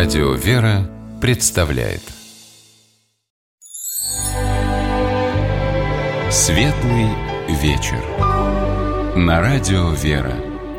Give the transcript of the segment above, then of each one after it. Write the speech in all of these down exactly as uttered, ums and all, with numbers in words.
Радио «Вера» представляет Светлый вечер на Радио «Вера».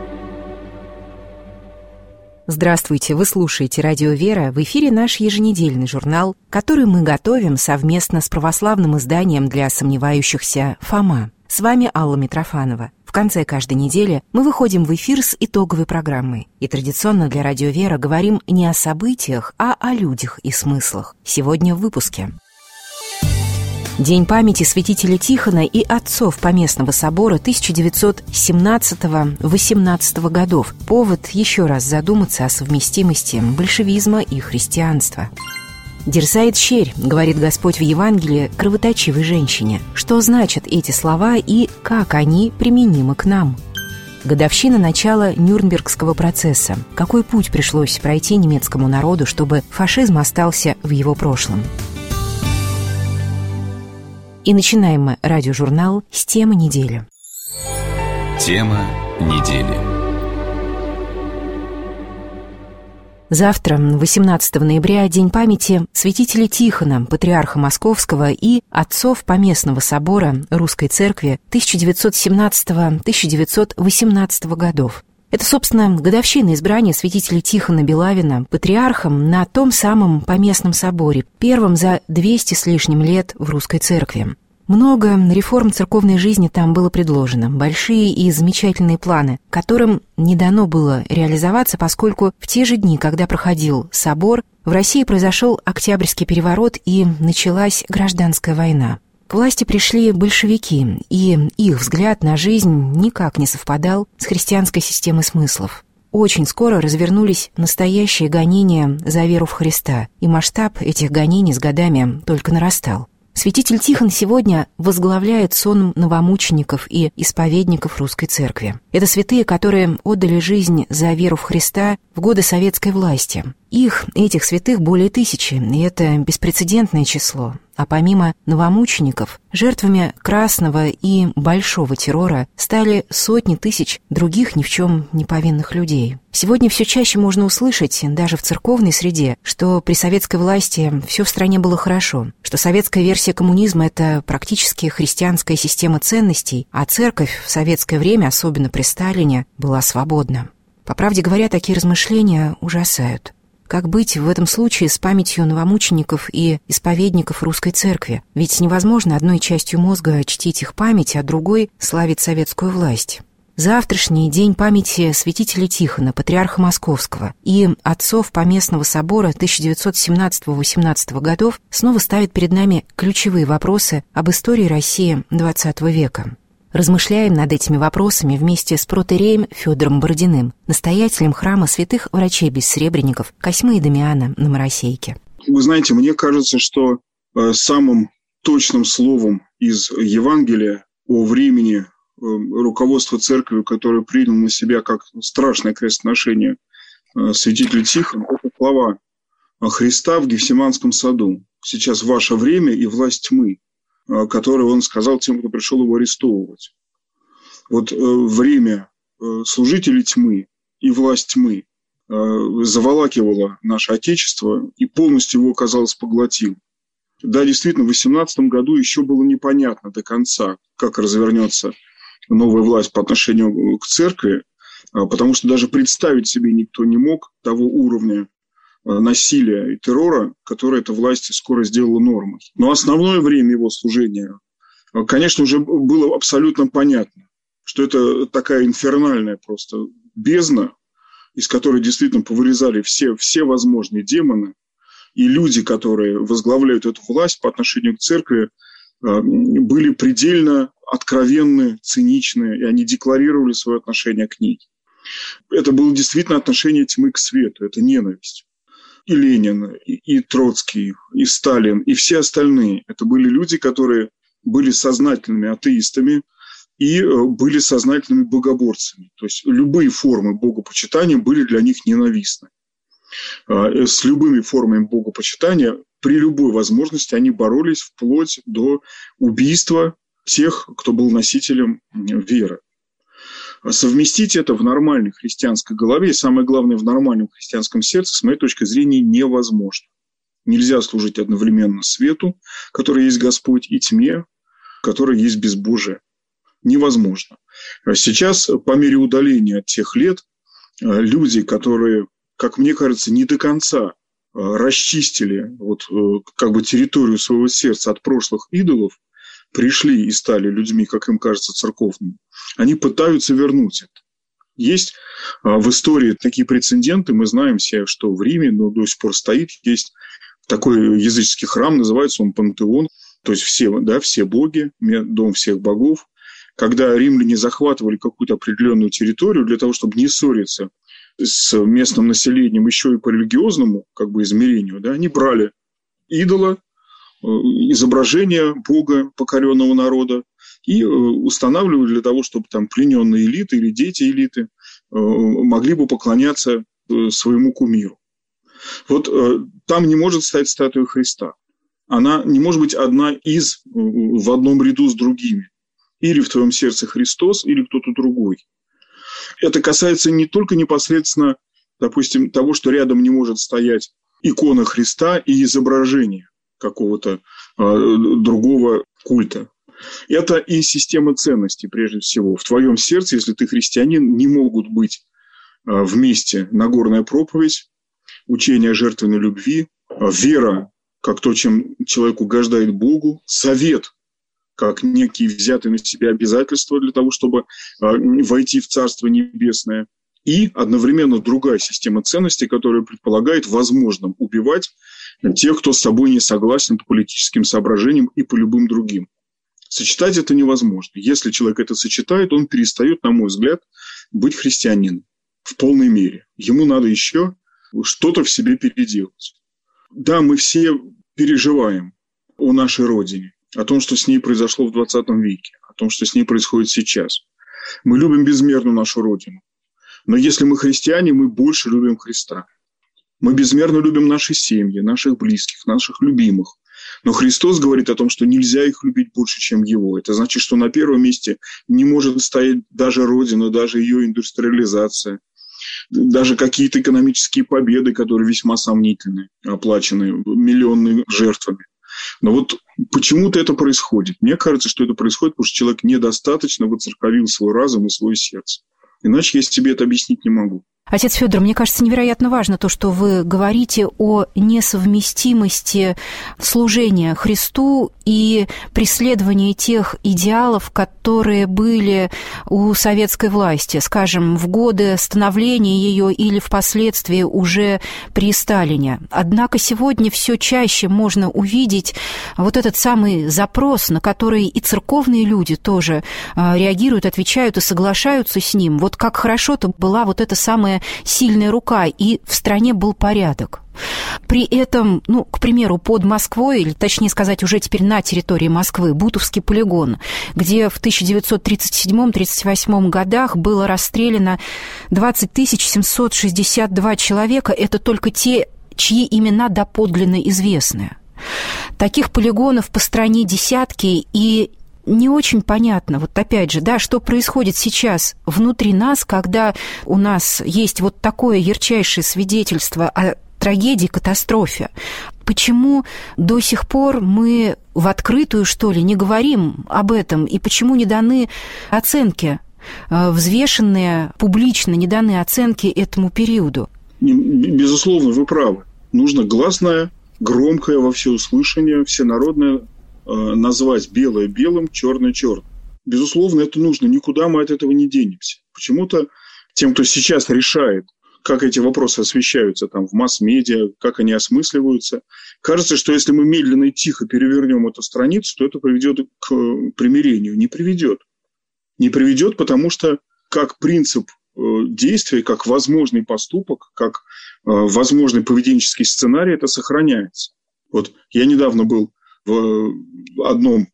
Здравствуйте, вы слушаете Радио «Вера». В эфире наш еженедельный журнал, который мы готовим совместно с православным изданием для сомневающихся «Фома». С вами Алла Митрофанова. В конце каждой недели мы выходим в эфир с итоговой программой. И традиционно для Радио «Вера» говорим не о событиях, а о людях и смыслах. Сегодня в выпуске. День памяти святителя Тихона и отцов Поместного собора тысяча девятьсот семнадцатого — восемнадцатого годов. Повод еще раз задуматься о совместимости большевизма и христианства. «Дерзает щерь», — говорит Господь в Евангелии кровоточивой женщине. Что значат эти слова и как они применимы к нам? Годовщина начала Нюрнбергского процесса. Какой путь пришлось пройти немецкому народу, чтобы фашизм остался в его прошлом? И начинаем мы радиожурнал с темы недели. Тема недели. Завтра, восемнадцатого ноября, день памяти святителя Тихона, патриарха Московского и отцов Поместного собора Русской Церкви тысяча девятьсот семнадцатого — тысяча девятьсот восемнадцатого годов. Это, собственно, годовщина избрания святителя Тихона Белавина патриархом на том самом Поместном соборе, первом за двести с лишним лет в Русской Церкви. Много реформ церковной жизни там было предложено, большие и замечательные планы, которым не дано было реализоваться, поскольку в те же дни, когда проходил собор, в России произошел Октябрьский переворот и началась гражданская война. К власти пришли большевики, и их взгляд на жизнь никак не совпадал с христианской системой смыслов. Очень скоро развернулись настоящие гонения за веру в Христа, и масштаб этих гонений с годами только нарастал. Святитель Тихон сегодня возглавляет сон новомучеников и исповедников Русской Церкви. Это святые, которые отдали жизнь за веру в Христа в годы советской власти. Их, этих святых, более тысячи, и это беспрецедентное число. А помимо новомучеников, жертвами красного и большого террора стали сотни тысяч других ни в чем не повинных людей. Сегодня все чаще можно услышать, даже в церковной среде, что при советской власти все в стране было хорошо, что советская версия коммунизма — это практически христианская система ценностей, а церковь в советское время, особенно при Сталине, была свободна. По правде говоря, такие размышления ужасают. Как быть в этом случае с памятью новомучеников и исповедников Русской Церкви? Ведь невозможно одной частью мозга чтить их память, а другой славить советскую власть. Завтрашний день памяти святителя Тихона, патриарха Московского, и отцов Поместного собора тысяча девятьсот семнадцатого — восемнадцатого годов снова ставит перед нами ключевые вопросы об истории России двадцатого века. Размышляем над этими вопросами вместе с протоиереем Федором Бородиным, настоятелем храма святых врачей-бессребренников Косьмы и Дамиана на Моросейке. Вы знаете, мне кажется, что самым точным словом из Евангелия о времени руководства церкви, которое принял на себя как страшное крестоношение святителя Тихона, это слова Христа в Гефсиманском саду. «Сейчас ваше время и власть тьмы», который он сказал тем, кто пришел его арестовывать. Вот время служителей тьмы и власть тьмы заволакивало наше Отечество и полностью его, казалось, поглотил. Да, действительно, в восемнадцатом году еще было непонятно до конца, как развернется новая власть по отношению к церкви, потому что даже представить себе никто не мог того уровня насилия и террора, которое эта власть скоро сделала нормой. Но основное время его служения, конечно, уже было абсолютно понятно, что это такая инфернальная просто бездна, из которой действительно повырезали все, все возможные демоны, и люди, которые возглавляют эту власть по отношению к церкви, были предельно откровенны, циничны, и они декларировали свое отношение к ней. Это было действительно отношение тьмы к свету, это ненависть. И Ленин, и, и Троцкий, и Сталин, и все остальные. Это были люди, которые были сознательными атеистами и были сознательными богоборцами. То есть любые формы богопочитания были для них ненавистны. С любыми формами богопочитания при любой возможности они боролись вплоть до убийства тех, кто был носителем веры. Совместить это в нормальной христианской голове, и самое главное, в нормальном христианском сердце, с моей точки зрения, невозможно. Нельзя служить одновременно свету, который есть Господь, и тьме, которая есть безбожие. Невозможно. Сейчас, по мере удаления от тех лет, люди, которые, как мне кажется, не до конца расчистили вот, как бы территорию своего сердца от прошлых идолов, пришли и стали людьми, как им кажется, церковными, они пытаются вернуть это. Есть в истории такие прецеденты, мы знаем все, что в Риме, но до сих пор стоит, есть такой языческий храм, называется он Пантеон, то есть все, да, все боги, дом всех богов. Когда римляне захватывали какую-то определенную территорию для того, чтобы не ссориться с местным населением еще и по религиозному как бы, измерению, да, они брали идола, изображение бога покоренного народа и устанавливали для того, чтобы там плененные элиты или дети элиты могли бы поклоняться своему кумиру. Вот там не может стоять статуя Христа. Она не может быть одна из в одном ряду с другими. Или в твоем сердце Христос, или кто-то другой. Это касается не только непосредственно, допустим, того, что рядом не может стоять икона Христа и изображение какого-то э, другого культа. Это и система ценностей, прежде всего. В твоем сердце, если ты христианин, не могут быть э, вместе Нагорная проповедь, учение о жертвенной любви, э, вера, как то, чем человек угождает Богу, совет, как некие взятые на себя обязательства для того, чтобы э, войти в Царство Небесное, и одновременно другая система ценностей, которая предполагает возможным убивать тех, кто с тобой не согласен по политическим соображениям и по любым другим. Сочетать это невозможно. Если человек это сочетает, он перестает, на мой взгляд, быть христианином в полной мере. Ему надо еще что-то в себе переделать. Да, мы все переживаем о нашей Родине, о том, что с ней произошло в двадцатом веке, о том, что с ней происходит сейчас. Мы любим безмерно нашу Родину. Но если мы христиане, мы больше любим Христа. Мы безмерно любим наши семьи, наших близких, наших любимых. Но Христос говорит о том, что нельзя их любить больше, чем Его. Это значит, что на первом месте не может стоять даже Родина, даже ее индустриализация, даже какие-то экономические победы, которые весьма сомнительны, оплачены миллионными жертвами. Но вот почему-то это происходит. Мне кажется, что это происходит, потому что человек недостаточно воцерковил свой разум и свое сердце. Иначе я себе это объяснить не могу. Отец Федор, мне кажется, невероятно важно то, что вы говорите о несовместимости служения Христу и преследования тех идеалов, которые были у советской власти, скажем, в годы становления ее или впоследствии уже при Сталине. Однако сегодня все чаще можно увидеть вот этот самый запрос, на который и церковные люди тоже реагируют, отвечают и соглашаются с ним. Вот как хорошо-то была вот эта самая сильная рука, и в стране был порядок. При этом, ну, к примеру, под Москвой, или точнее сказать, уже теперь на территории Москвы, Бутовский полигон, где в тысяча девятьсот тридцать седьмом — тридцать восьмом годах было расстреляно двадцать тысяч семьсот шестьдесят два человека. Это только те, чьи имена доподлинно известны. Таких полигонов по стране десятки, и не очень понятно, вот опять же, да, что происходит сейчас внутри нас, когда у нас есть вот такое ярчайшее свидетельство о трагедии, катастрофе. Почему до сих пор мы в открытую, что ли, не говорим об этом, и почему не даны оценки, взвешенные, публично не даны оценки этому периоду? Безусловно, вы правы. Нужно гласное, громкое во всеуслышание, всенародное назвать белое белым, черное черным. Безусловно, это нужно. Никуда мы от этого не денемся. Почему-то тем, кто сейчас решает, как эти вопросы освещаются там, в масс-медиа, как они осмысливаются, кажется, что если мы медленно и тихо перевернем эту страницу, то это приведет к примирению. Не приведет. Не приведет, потому что как принцип действия, как возможный поступок, как возможный поведенческий сценарий, это сохраняется. Вот я недавно был в одном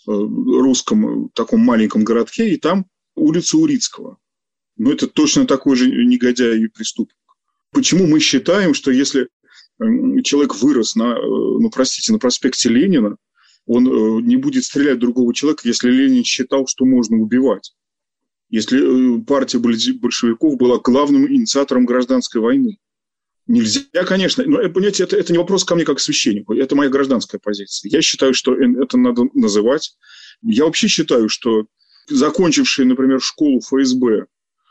русском таком маленьком городке, и там улица Урицкого. Но это точно такой же негодяй и преступник. Почему мы считаем, что если человек вырос на, ну, простите, на проспекте Ленина, он не будет стрелять в другого человека, если Ленин считал, что можно убивать? если партия большевиков была главным инициатором гражданской войны? Нельзя, конечно, но, понимаете, это, это не вопрос ко мне как к священнику, это моя гражданская позиция. Я считаю, что это надо называть. Я вообще считаю, что закончившие, например, школу эф эс бэ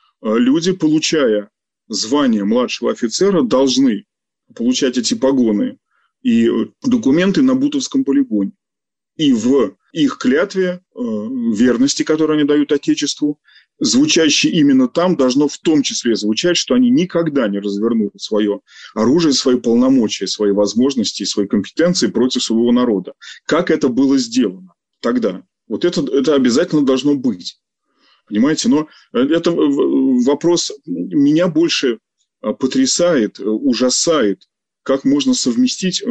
люди, получая звание младшего офицера, должны получать эти погоны и документы на Бутовском полигоне. И в их клятве верности, которую они дают Отечеству, звучащее именно там, должно в том числе звучать, что они никогда не развернут свое оружие, свои полномочия, свои возможности, свои компетенции против своего народа. Как это было сделано тогда? Вот это, это обязательно должно быть. Понимаете? Но это вопрос меня больше потрясает, ужасает, как можно совместить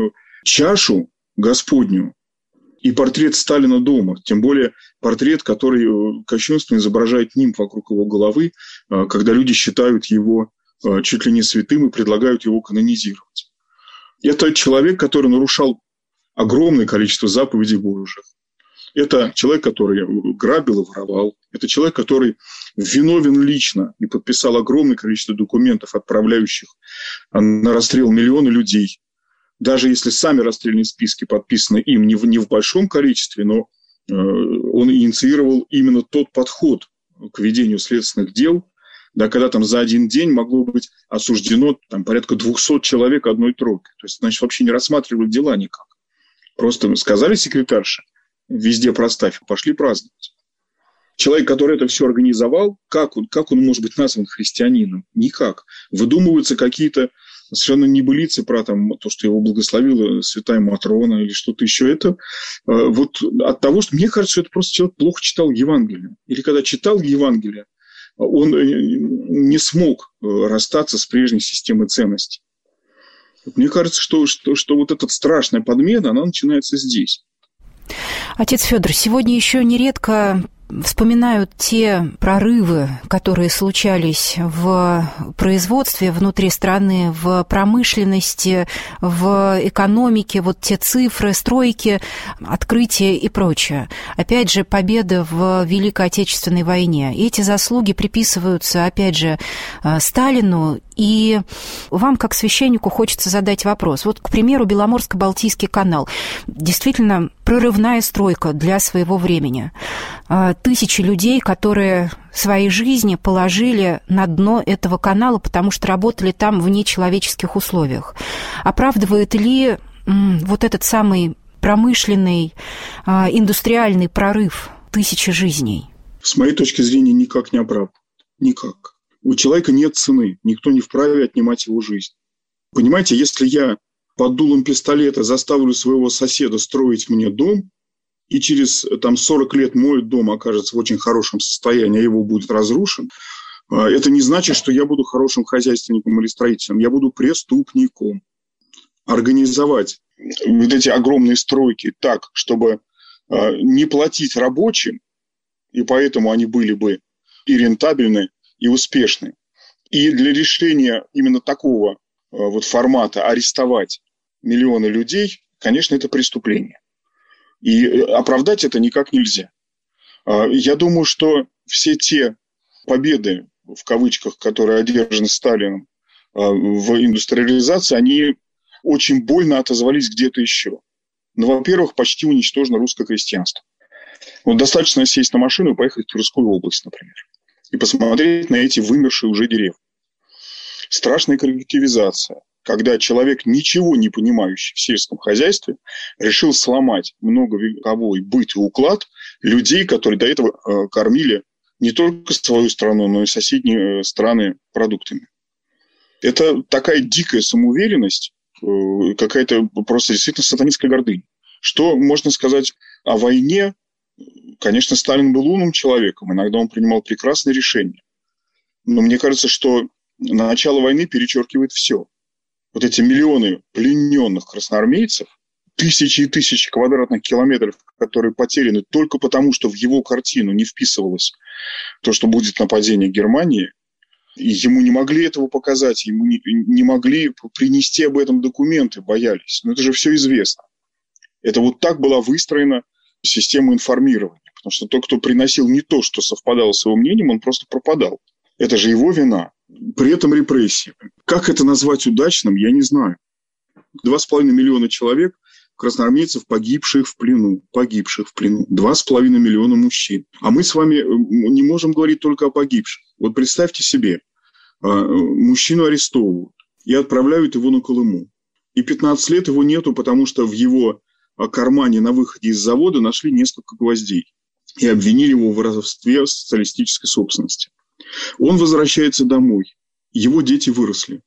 чашу Господню и портрет Сталина дома, тем более портрет, который кощунственно изображает нимб вокруг его головы, когда люди считают его чуть ли не святым и предлагают его канонизировать. Это человек, который нарушал огромное количество заповедей Божьих. Это человек, который грабил и воровал. Это человек, который виновен лично и подписал огромное количество документов, отправляющих на расстрел миллионы людей. Даже если сами расстрельные списки подписаны им не в, не в большом количестве, но э, он инициировал именно тот подход к ведению следственных дел, да, когда там за один день могло быть осуждено там, порядка двухсот человек одной тройкой. То есть, значит, вообще не рассматривали дела никак. Просто сказали секретарше, везде проставь, пошли праздновать. Человек, который это все организовал, как он, как он может быть назван христианином? Никак. Выдумываются какие-то совершенно небылицы про там, то, что его благословила святая Матрона или что-то еще. Это вот от того, что мне кажется, что это просто человек плохо читал Евангелие. Или когда читал Евангелие, он не смог расстаться с прежней системой ценностей. Мне кажется, что, что, что вот эта страшная подмена, она начинается здесь. Отец Федор, сегодня еще нередко вспоминают те прорывы, которые случались в производстве внутри страны, в промышленности, в экономике, вот те цифры, стройки, открытия и прочее. Опять же, победа в Великой Отечественной войне. И эти заслуги приписываются, опять же, Сталину. И вам, как священнику, хочется задать вопрос. Вот, к примеру, Беломорско-Балтийский канал. Действительно, прорывная стройка для своего времени. Тысячи людей, которые свои жизни положили на дно этого канала, потому что работали там в нечеловеческих условиях. Оправдывает ли вот этот самый промышленный, индустриальный прорыв тысячи жизней? С моей точки зрения, никак не оправдывает. Никак. У человека нет цены, никто не вправе отнимать его жизнь. Понимаете, если я под дулом пистолета заставлю своего соседа строить мне дом, и через там, сорок лет мой дом окажется в очень хорошем состоянии, а его будет разрушен, это не значит, что я буду хорошим хозяйственником или строителем, я буду преступником. Организовать вот эти огромные стройки так, чтобы не платить рабочим, и поэтому они были бы и рентабельны, и успешны. И для решения именно такого вот формата арестовать миллионы людей, конечно, это преступление. И оправдать это никак нельзя. Я думаю, что все те победы, в кавычках, которые одержаны Сталином в индустриализации, они очень больно отозвались где-то еще. Ну, во-первых, почти уничтожено русское крестьянство. Вот достаточно сесть на машину и поехать в Тверскую область, например, и посмотреть на эти вымершие уже деревни. Страшная коллективизация, когда человек, ничего не понимающий в сельском хозяйстве, решил сломать многовековой быт и уклад людей, которые до этого кормили не только свою страну, но и соседние страны продуктами. Это такая дикая самоуверенность, какая-то просто действительно сатанинская гордыня. Что можно сказать о войне? Конечно, Сталин был умным человеком, иногда он принимал прекрасные решения. Но мне кажется, что начало войны перечеркивает все. Вот эти миллионы плененных красноармейцев, тысячи и тысячи квадратных километров, которые потеряны только потому, что в его картину не вписывалось то, что будет нападение Германии, и ему не могли этого показать, ему не, не могли принести об этом документы, боялись. Но это же все известно. Это вот так была выстроена система информирования. Потому что тот, кто приносил не то, что совпадало с его мнением, он просто пропадал. Это же его вина. При этом репрессии. Как это назвать удачным, я не знаю. Два с половиной миллиона человек, красноармейцев, погибших в плену. Погибших в плену. Два с половиной миллиона мужчин. А мы с вами не можем говорить только о погибших. Вот представьте себе, мужчину арестовывают и отправляют его на Колыму. И пятнадцать лет его нету, потому что в его кармане на выходе из завода нашли несколько гвоздей. И обвинили его в воровстве социалистической собственности. Он возвращается домой. Его дети выросли.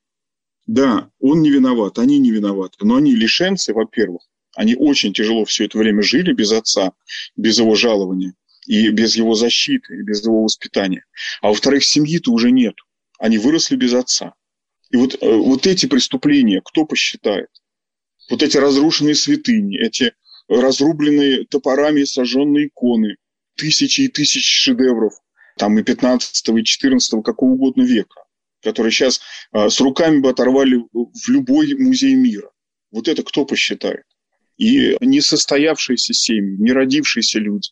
Да, он не виноват, они не виноваты. Но они лишенцы, во-первых. Они очень тяжело все это время жили без отца, без его жалования, и без его защиты, и без его воспитания. А во-вторых, семьи-то уже нет. Они выросли без отца. И вот, вот эти преступления кто посчитает? Вот эти разрушенные святыни, эти разрубленные топорами сожженные иконы, тысячи и тысячи шедевров, там и пятнадцатого, и четырнадцатого, какого угодно века, которые сейчас а, с руками бы оторвали в любой музей мира. Вот это кто посчитает? И несостоявшиеся семьи, не родившиеся люди.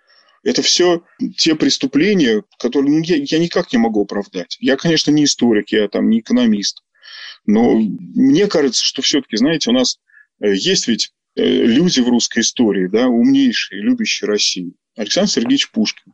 Это все те преступления, которые ну, я, я никак не могу оправдать. Я, конечно, не историк, я там не экономист. Но мне кажется, что все-таки, знаете, у нас есть ведь люди в русской истории, да, умнейшие, любящие Россию. Александр Сергеевич Пушкин.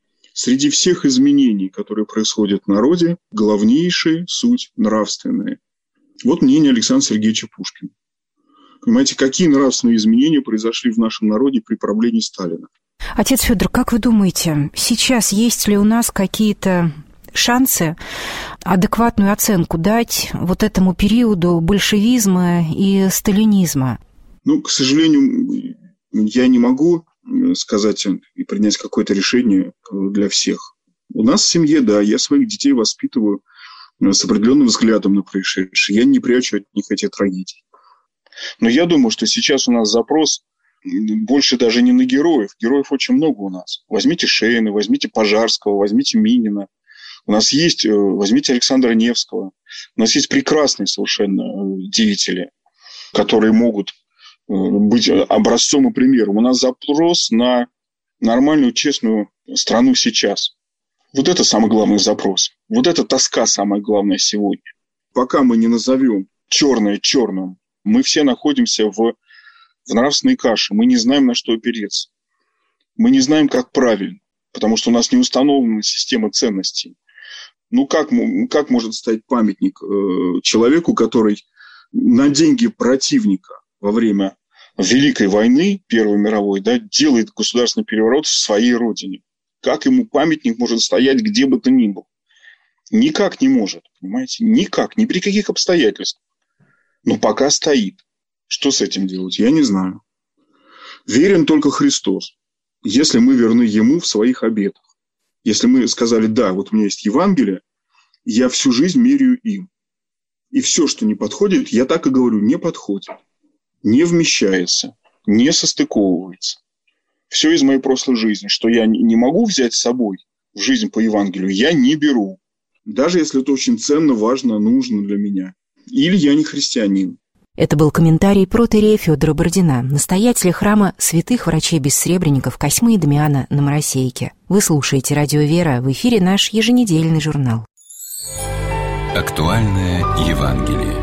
Среди всех изменений, которые происходят в народе, главнейшая суть нравственная. Вот мнение Александра Сергеевича Пушкина. Понимаете, какие нравственные изменения произошли в нашем народе при правлении Сталина? Отец Федор, как вы думаете, сейчас есть ли у нас какие-то шансы адекватную оценку дать вот этому периоду большевизма и сталинизма? Ну, к сожалению, я не могу сказать и принять какое-то решение для всех. У нас в семье, да, я своих детей воспитываю с определенным взглядом на происшедшее. Я не прячу от них эти трагедии. Но я думаю, что сейчас у нас запрос больше даже не на героев. Героев очень много у нас. Возьмите Шейна, возьмите Пожарского, возьмите Минина. У нас есть, возьмите Александра Невского. У нас есть прекрасные совершенно деятели, которые могут быть образцом и примером. У нас запрос на нормальную, честную страну сейчас. Вот это самый главный запрос. Вот эта тоска самая главная сегодня. Пока мы не назовем черное черным, мы все находимся в, в нравственной каше. Мы не знаем, на что опереться. Мы не знаем, как правильно, потому что у нас не установлена система ценностей. Ну, как, как может стоять памятник э, человеку, который на деньги противника во время Великой войны, Первой мировой, да, делает государственный переворот в своей родине? Как ему памятник может стоять где бы то ни было? Никак не может, понимаете? Никак, ни при каких обстоятельствах. Но пока стоит. Что с этим делать? Я не знаю. Верен только Христос. Если мы верны Ему в своих обетах. Если мы сказали, да, вот у меня есть Евангелие, я всю жизнь меряю им. И все, что не подходит, я так и говорю, не подходит. Не вмещается, не состыковывается. Все из моей прошлой жизни, что я не могу взять с собой в жизнь по Евангелию, я не беру. Даже если это очень ценно, важно, нужно для меня. Или я не христианин. Это был комментарий протоиерея Федора Бородина, настоятеля храма святых врачей-бессребренников Косьмы и Дамиана на Моросейке. Вы слушаете «Радио Вера», в эфире наш еженедельный журнал. Актуальное Евангелие.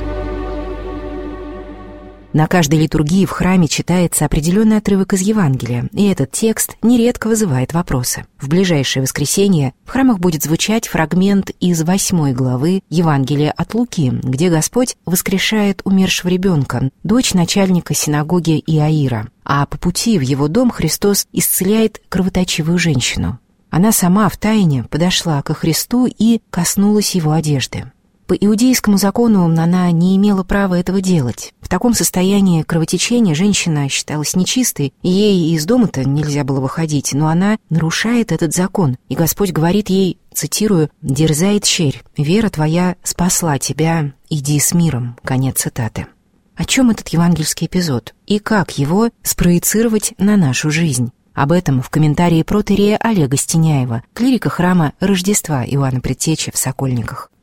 На каждой литургии в храме читается определенный отрывок из Евангелия, и этот текст нередко вызывает вопросы. В ближайшее воскресенье в храмах будет звучать фрагмент из восьмой главы Евангелия от Луки, где Господь воскрешает умершего ребенка, дочь начальника синагоги Иаира, а по пути в его дом Христос исцеляет кровоточивую женщину. Она сама втайне подошла ко Христу и коснулась его одежды. По иудейскому закону она не имела права этого делать. В таком состоянии кровотечения женщина считалась нечистой, и ей из дома-то нельзя было выходить, но она нарушает этот закон, и Господь говорит ей, цитирую, «Дерзай, тщерь, вера твоя спасла тебя, иди с миром». Конец цитаты. О чем этот евангельский эпизод? И как его спроецировать на нашу жизнь? Об этом в комментарии протоиерея Олега Стеняева, клирика храма Рождества Иоанна Предтечи в Сокольниках.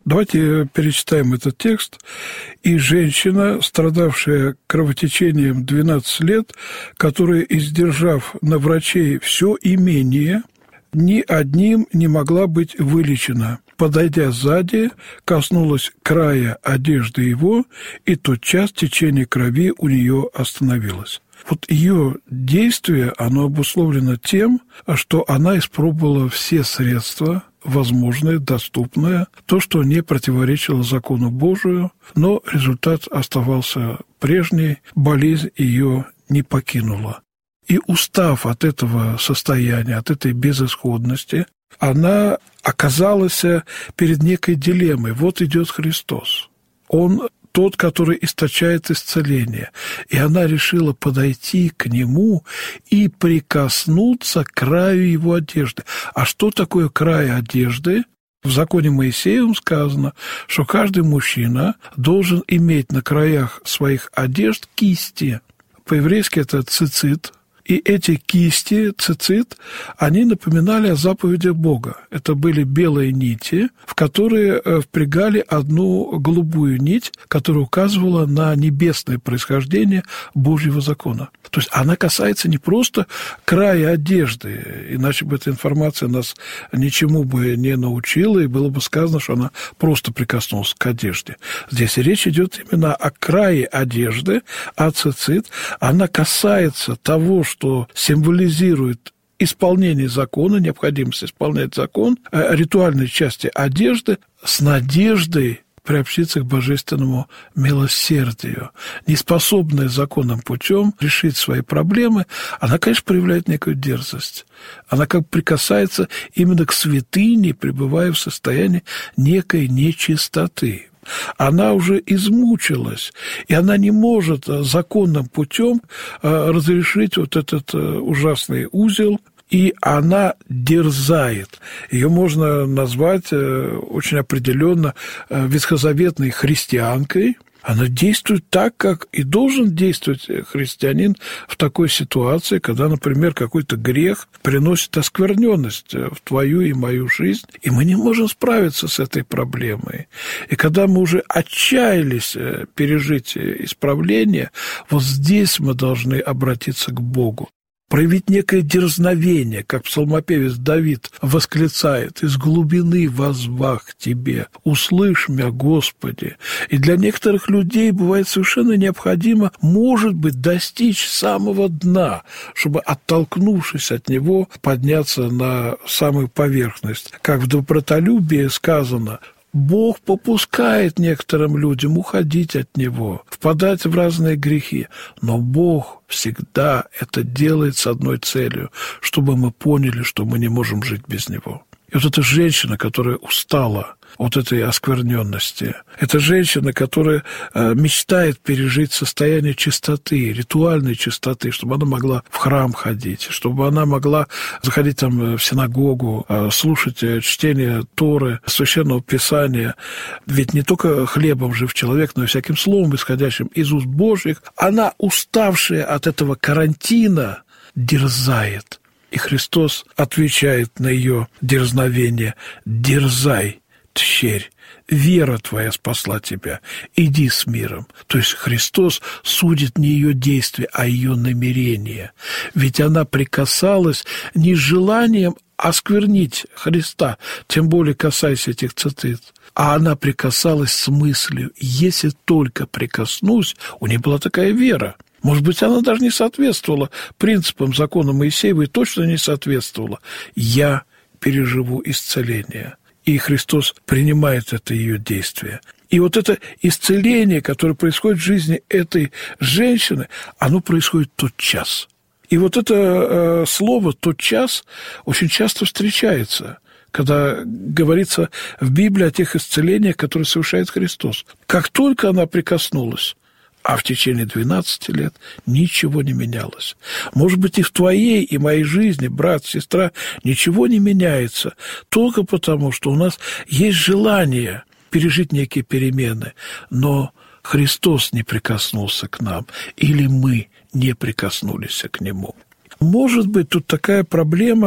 Давайте перечитаем этот текст. «И женщина, страдавшая кровотечением двенадцать лет, которая, издержав на врачей все имение, ни одним не могла быть вылечена, подойдя сзади, коснулась края одежды его, и тотчас течение крови у нее остановилось». Вот ее действие, оно обусловлено тем, что она испробовала все средства, возможное, доступное, то, что не противоречило закону Божию, но результат оставался прежний, болезнь ее не покинула. И устав от этого состояния, от этой безысходности, она оказалась перед некой дилеммой. Вот идет Христос. Он тот, который источает исцеление. И она решила подойти к нему и прикоснуться к краю его одежды. А что такое край одежды? В законе Моисеевом сказано, что каждый мужчина должен иметь на краях своих одежд кисти. По-еврейски это цицит. И эти кисти, цицит, они напоминали о заповедях Бога. Это были белые нити, в которые впрягали одну голубую нить, которая указывала на небесное происхождение Божьего закона. То есть она касается не просто края одежды, иначе бы эта информация нас ничему бы не научила, и было бы сказано, что она просто прикоснулась к одежде. Здесь речь идет именно о крае одежды, а цицит, она касается того, что символизирует исполнение закона, необходимость исполнять закон, ритуальной части одежды с надеждой приобщиться к божественному милосердию. Неспособная законным путем решить свои проблемы, она, конечно, проявляет некую дерзость. Она как бы прикасается именно к святыне, пребывая в состоянии некой нечистоты. Она уже измучилась, и она не может законным путем разрешить вот этот ужасный узел, и она дерзает. Ее можно назвать очень определенно ветхозаветной христианкой. Она действует так, как и должен действовать христианин в такой ситуации, когда, например, какой-то грех приносит оскверненность в твою и мою жизнь, и мы не можем справиться с этой проблемой. И когда мы уже отчаялись пережить исправление, вот здесь мы должны обратиться к Богу. Проявить некое дерзновение, как псалмопевец Давид восклицает: «Из глубины воззвах к Тебе, услышь меня, Господи». И для некоторых людей бывает совершенно необходимо, может быть, достичь самого дна, чтобы, оттолкнувшись от него, подняться на самую поверхность. Как в добротолюбии сказано: Бог попускает некоторым людям уходить от Него, впадать в разные грехи, но Бог всегда это делает с одной целью, чтобы мы поняли, что мы не можем жить без Него. И вот эта женщина, которая устала от этой оскверненности, это женщина, которая мечтает пережить состояние чистоты, ритуальной чистоты, чтобы она могла в храм ходить, чтобы она могла заходить там в синагогу, слушать чтение Торы, Священного Писания. Ведь не только хлебом жив человек, но и всяким словом, исходящим из уст Божьих. Она, уставшая от этого карантина, дерзает. И Христос отвечает на ее дерзновение: «Дерзай, тщерь, вера твоя спасла тебя, иди с миром». То есть Христос судит не ее действия, а ее намерения. Ведь она прикасалась не с желанием осквернить Христа, тем более касаясь этих цицит, а она прикасалась с мыслью: если только прикоснусь. У нее была такая вера. Может быть, она даже не соответствовала принципам закона Моисеева и точно не соответствовала. «Я переживу исцеление». И Христос принимает это ее действие. И вот это исцеление, которое происходит в жизни этой женщины, оно происходит тотчас. И вот это э, слово «тотчас» очень часто встречается, когда говорится в Библии о тех исцелениях, которые совершает Христос. Как только она прикоснулась, а в течение двенадцати лет ничего не менялось. Может быть, и в твоей, и моей жизни, брат, сестра, ничего не меняется, только потому, что у нас есть желание пережить некие перемены, но Христос не прикоснулся к нам, или мы не прикоснулись к Нему. Может быть, тут такая проблема,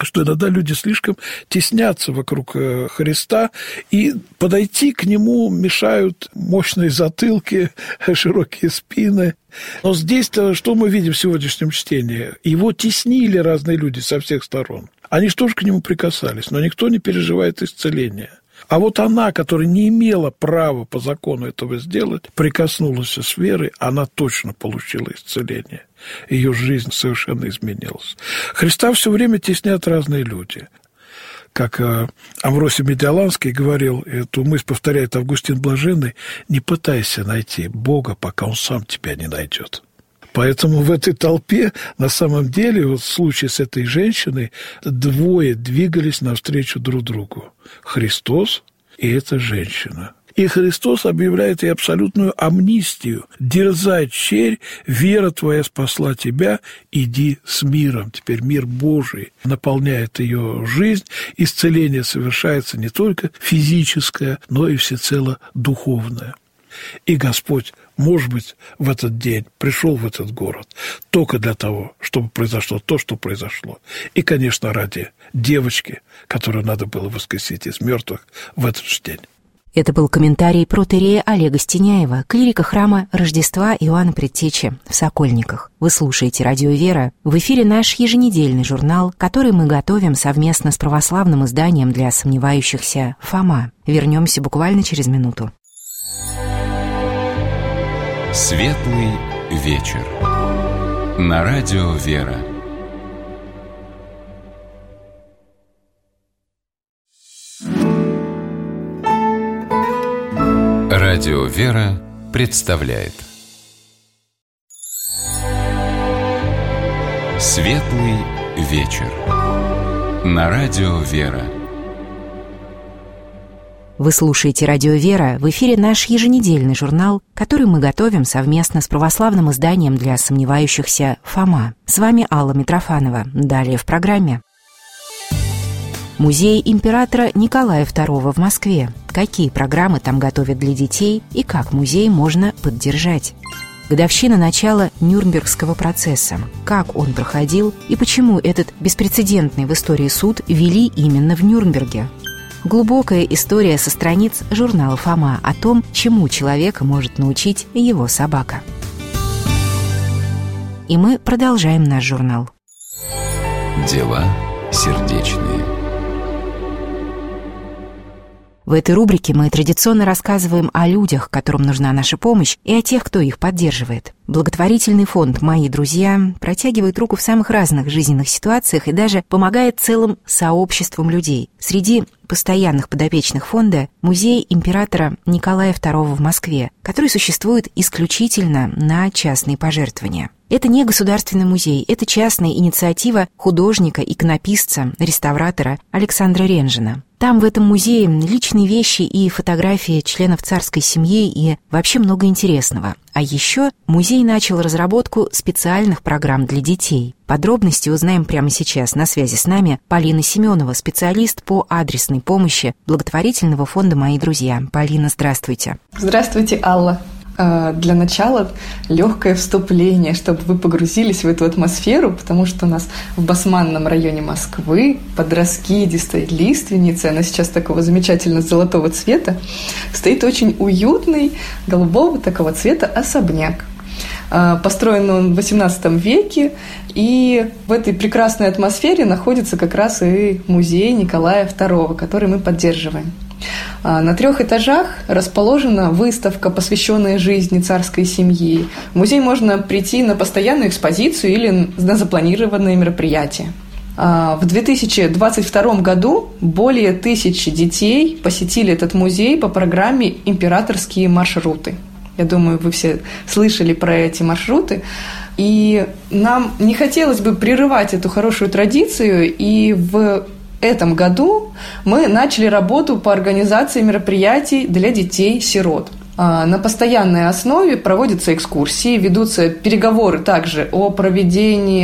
что иногда люди слишком теснятся вокруг Христа, и подойти к Нему мешают мощные затылки, широкие спины. Но здесь-то что мы видим в сегодняшнем чтении? Его теснили разные люди со всех сторон. Они же тоже к Нему прикасались, но никто не переживает исцеления. А вот она, которая не имела права по закону этого сделать, прикоснулась с верой, она точно получила исцеление. Ее жизнь совершенно изменилась. Христа все время теснят разные люди. Как Амвросий Медиаланский говорил, эту мысль повторяет Августин Блаженный: не пытайся найти Бога, пока Он сам тебя не найдет. Поэтому в этой толпе, на самом деле, вот в случае с этой женщиной, двое двигались навстречу друг другу. Христос и эта женщина. И Христос объявляет ей абсолютную амнистию. «Дерзай, черь, вера твоя спасла тебя, иди с миром». Теперь мир Божий наполняет ее жизнь. Исцеление совершается не только физическое, но и всецело духовное. И Господь, может быть, в этот день пришел в этот город только для того, чтобы произошло то, что произошло. И, конечно, ради девочки, которую надо было воскресить из мертвых в этот же день. Это был комментарий протоиерея Олега Стеняева, клирика храма Рождества Иоанна Предтечи в Сокольниках. Вы слушаете «Радио Вера». В эфире наш еженедельный журнал, который мы готовим совместно с православным изданием для сомневающихся «Фома». Вернемся буквально через минуту. Светлый вечер. На радио «Вера». Радио «Вера» представляет Светлый вечер. На радио «Вера». Вы слушаете «Радио Вера». В эфире наш еженедельный журнал, который мы готовим совместно с православным изданием для сомневающихся «Фома». С вами Алла Митрофанова. Далее в программе. Музей императора Николая второго в Москве. Какие программы там готовят для детей и как музей можно поддержать? Годовщина начала Нюрнбергского процесса. Как он проходил и почему этот беспрецедентный в истории суд вели именно в Нюрнберге? Глубокая история со страниц журнала «Фома» о том, чему человека может научить его собака. И мы продолжаем наш журнал. Дела сердечные. В этой рубрике мы традиционно рассказываем о людях, которым нужна наша помощь, и о тех, кто их поддерживает. Благотворительный фонд «Мои друзья» протягивает руку в самых разных жизненных ситуациях и даже помогает целым сообществам людей. Среди постоянных подопечных фонда музей императора Николая второго в Москве, который существует исключительно на частные пожертвования. Это не государственный музей, это частная инициатива художника, иконописца, реставратора Александра Ренжина. Там, в этом музее, личные вещи и фотографии членов царской семьи и вообще много интересного. А еще музей начал разработку специальных программ для детей. Подробности узнаем прямо сейчас. На связи с нами Полина Семенова, специалист по адресной помощи благотворительного фонда «Мои друзья». Полина, здравствуйте. Здравствуйте, Алла. Для начала легкое вступление, чтобы вы погрузились в эту атмосферу, потому что у нас в Басманном районе Москвы под раскидистой лиственницей, она сейчас такого замечательного золотого цвета, стоит очень уютный голубого такого цвета особняк. Построен он в восемнадцатом веке, и в этой прекрасной атмосфере находится как раз и музей Николая второго, который мы поддерживаем. На трех этажах расположена выставка, посвященная жизни царской семьи. В музей можно прийти на постоянную экспозицию или на запланированные мероприятия. В две тысячи двадцать втором году более тысячи детей посетили этот музей по программе «Императорские маршруты». Я думаю, вы все слышали про эти маршруты. И нам не хотелось бы прерывать эту хорошую традицию, и в В этом году мы начали работу по организации мероприятий для детей-сирот. На постоянной основе проводятся экскурсии, ведутся переговоры также о проведении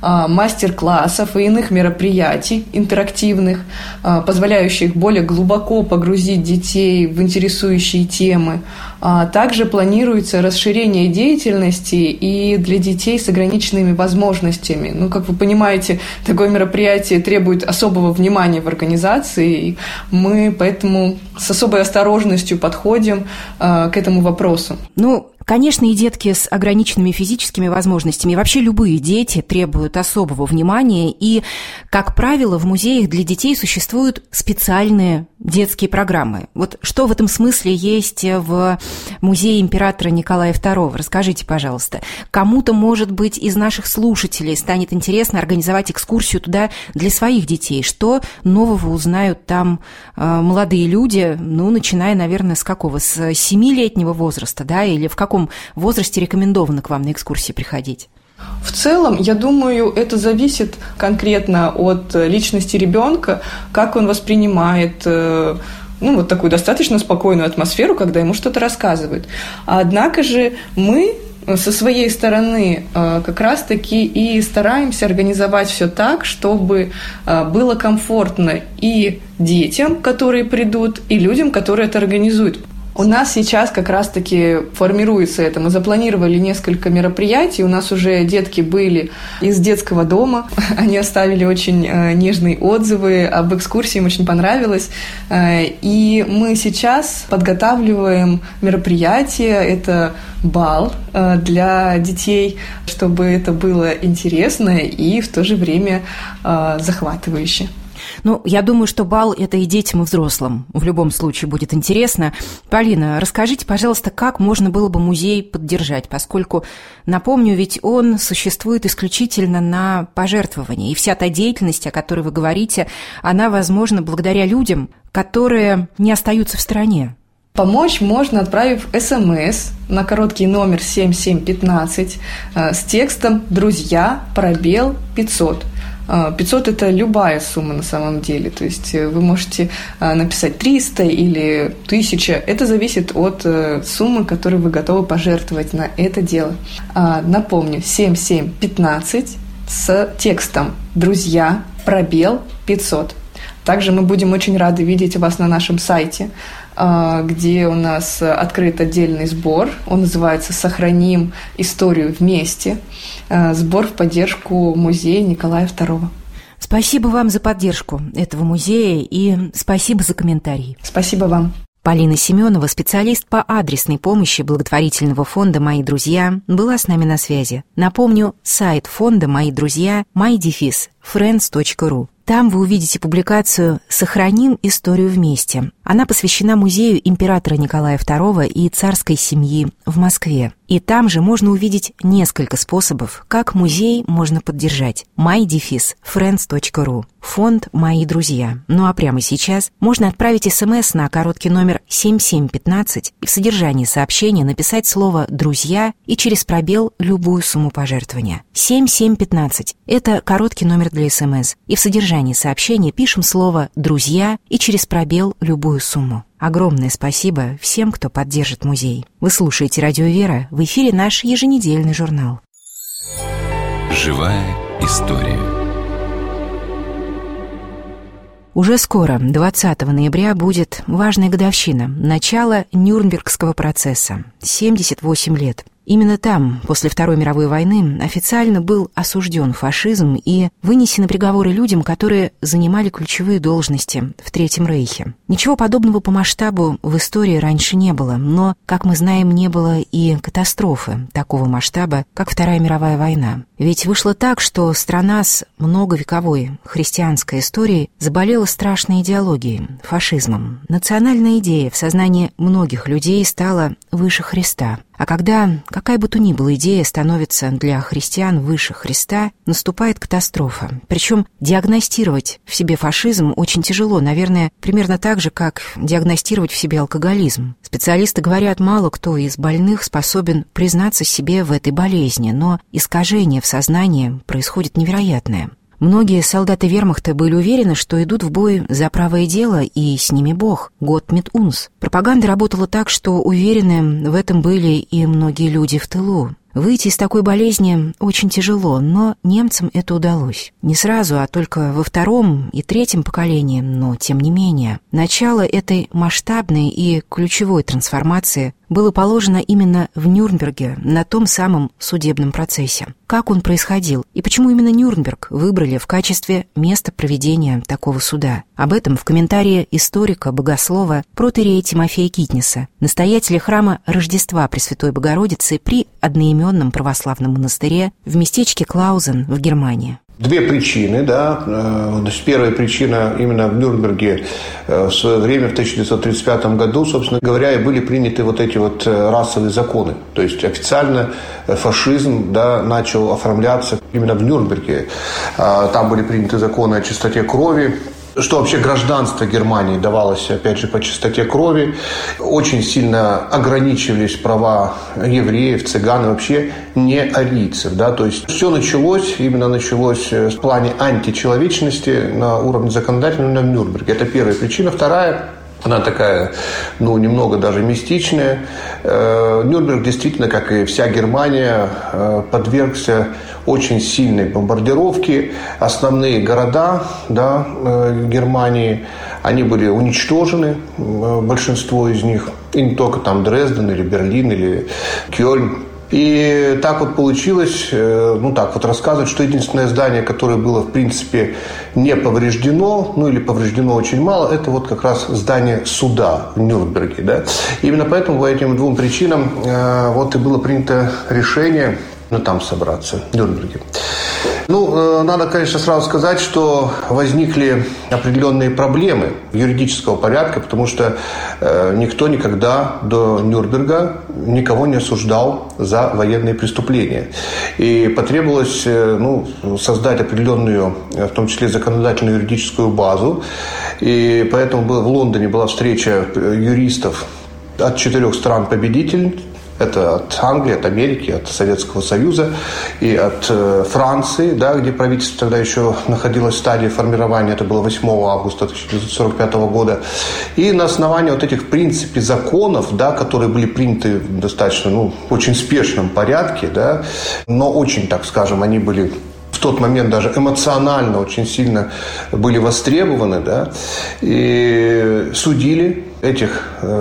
мастер-классов и иных мероприятий интерактивных, позволяющих более глубоко погрузить детей в интересующие темы. Также планируется расширение деятельности и для детей с ограниченными возможностями. Ну, как вы понимаете, такое мероприятие требует особого внимания в организации, и мы поэтому с особой осторожностью подходим к этому вопросу. Ну, конечно, и детки с ограниченными физическими возможностями, и вообще любые дети требуют особого внимания, и, как правило, в музеях для детей существуют специальные детские программы. Вот что в этом смысле есть в музее императора Николая второго? Расскажите, пожалуйста. Кому-то, может быть, из наших слушателей станет интересно организовать экскурсию туда для своих детей. Что нового узнают там э, молодые люди, ну, начиная, наверное, с какого? С семилетнего возраста, да, или в каком В каком возрасте рекомендовано к вам на экскурсии приходить? В целом, я думаю, это зависит конкретно от личности ребенка, как он воспринимает ну, вот такую достаточно спокойную атмосферу, когда ему что-то рассказывают. Однако же мы со своей стороны как раз-таки и стараемся организовать все так, чтобы было комфортно и детям, которые придут, и людям, которые это организуют. У нас сейчас как раз-таки формируется это. Мы запланировали несколько мероприятий. У нас уже детки были из детского дома. Они оставили очень нежные отзывы об экскурсии, им очень понравилось. И мы сейчас подготавливаем мероприятие. Это бал для детей, чтобы это было интересно и в то же время захватывающе. Ну, я думаю, что бал – это и детям, и взрослым. В любом случае будет интересно. Полина, расскажите, пожалуйста, как можно было бы музей поддержать, поскольку, напомню, ведь он существует исключительно на пожертвовании. И вся та деятельность, о которой вы говорите, она возможна благодаря людям, которые не остаются в стороне. Помочь можно, отправив СМС на короткий номер семь семь пятнадцать с текстом «Друзья, пробел пятьсот». пятьсот – это любая сумма на самом деле, то есть вы можете написать триста или тысяча, это зависит от суммы, которую вы готовы пожертвовать на это дело. Напомню, семь семь пятнадцать с текстом «Друзья, пробел пятьсот». Также мы будем очень рады видеть вас на нашем сайте, где у нас открыт отдельный сбор. Он называется «Сохраним историю вместе». Сбор в поддержку музея Николая второго. Спасибо вам за поддержку этого музея и спасибо за комментарии. Спасибо вам. Полина Семенова, специалист по адресной помощи благотворительного фонда «Мои друзья», была с нами на связи. Напомню, сайт фонда «Мои друзья» май дефис френдс точка ру. Там вы увидите публикацию «Сохраним историю вместе». Она посвящена музею императора Николая второго и царской семьи в Москве. И там же можно увидеть несколько способов, как музей можно поддержать. май дефис френдс точка ру. Фонд «Мои друзья». Ну а прямо сейчас можно отправить СМС на короткий номер семь семь пятнадцать и в содержании сообщения написать слово «друзья» и через пробел любую сумму пожертвования. семь семь пятнадцать – это короткий номер для СМС. И в содержании сообщения пишем слово «друзья» и через пробел любую сумму. Огромное спасибо всем, кто поддержит музей. Вы слушаете «Радио Вера», в эфире наш еженедельный журнал. Живая история. Уже скоро, двадцатого ноября, будет важная годовщина, начало Нюрнбергского процесса, семьдесят восемь лет. Именно там, после Второй мировой войны, официально был осужден фашизм и вынесены приговоры людям, которые занимали ключевые должности в Третьем Рейхе. Ничего подобного по масштабу в истории раньше не было, но, как мы знаем, не было и катастрофы такого масштаба, как Вторая мировая война. Ведь вышло так, что страна с многовековой христианской историей заболела страшной идеологией – фашизмом. Национальная идея в сознании многих людей стала выше Христа. А когда какая бы то ни была идея становится для христиан выше Христа, наступает катастрофа. Причем диагностировать в себе фашизм очень тяжело, наверное, примерно так же, как диагностировать в себе алкоголизм. Специалисты говорят, мало кто из больных способен признаться себе в этой болезни, но искажение в сознании происходит невероятное. Многие солдаты вермахта были уверены, что идут в бой за правое дело, и с ними Бог, Gott mit uns. Пропаганда работала так, что уверены в этом были и многие люди в тылу. Выйти из такой болезни очень тяжело, но немцам это удалось. Не сразу, а только во втором и третьем поколении, но тем не менее. Начало этой масштабной и ключевой трансформации было положено именно в Нюрнберге, на том самом судебном процессе. Как он происходил и почему именно Нюрнберг выбрали в качестве места проведения такого суда? Об этом в комментарии историка, богослова протоиерея Тимофея Китниса, настоятеля храма Рождества Пресвятой Богородицы при одноименном православном монастыре в местечке Клаузен в Германии. Две причины, да. Первая причина именно в Нюрнберге в свое время, в тысяча девятьсот тридцать пятом году, собственно говоря, и были приняты вот эти вот расовые законы. То есть официально фашизм, да, начал оформляться именно в Нюрнберге. Там были приняты законы о чистоте крови, что вообще гражданство Германии давалось, опять же, по чистоте крови. Очень сильно ограничивались права евреев, цыган и вообще не арийцев. Да? То есть все началось, именно началось в плане античеловечности на уровне законодательного в Нюрнберге. Это первая причина. Вторая, она такая, ну, немного даже мистичная. Нюрнберг действительно, как и вся Германия, подвергся очень сильной бомбардировке. Основные города, да, Германии, они были уничтожены, большинство из них. И не только там Дрезден или Берлин или Кёльн. И так вот получилось, ну так вот рассказывать, что единственное здание, которое было в принципе не повреждено, ну или повреждено очень мало, это вот как раз здание суда в Нюрнберге. Да? Именно поэтому по этим двум причинам вот и было принято решение, ну, там собраться, в Нюрнберге. Ну, надо, конечно, сразу сказать, что возникли определенные проблемы юридического порядка, потому что никто никогда до Нюрнберга никого не осуждал за военные преступления. И потребовалось, ну, создать определенную, в том числе законодательную юридическую базу. И поэтому в Лондоне была встреча юристов от четырех стран-победителей. Это от Англии, от Америки, от Советского Союза и от э, Франции, да, где правительство тогда еще находилось в стадии формирования. Это было восьмого августа тысяча девятьсот сорок пятого года. И на основании вот этих, в принципе, законов, да, которые были приняты в достаточно, ну, очень спешном порядке, да, но очень, так скажем, они были в тот момент даже эмоционально очень сильно были востребованы, да, и судили этих